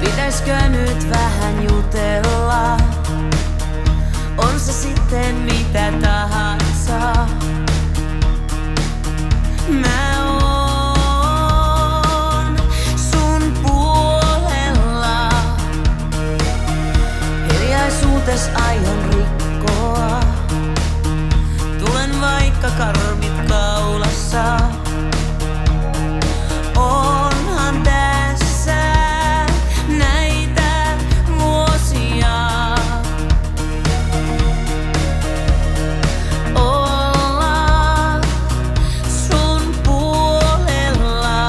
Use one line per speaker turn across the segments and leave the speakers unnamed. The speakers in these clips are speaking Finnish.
Pitäiskö nyt vähän jutella? On se sitten mitä tahansa. Mä oon sun puolella. Hiljaisuutes aion rikkoa. Tulen vaikka karmit kaulassa. Onhan tässä näitä vuosia. Olla sun puolella.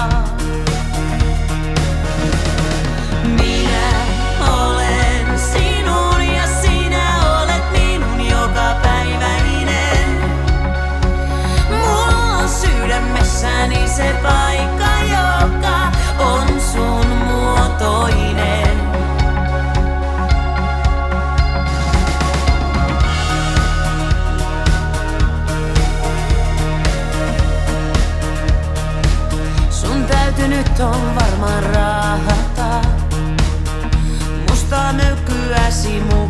Minä olen sinun ja sinä olet minun jokapäiväinen. Mulla on sydämessäni se paikka, joka on sun muotoinen. Sun täytyy nyt on varmaan raahata mustaa möykkyäsi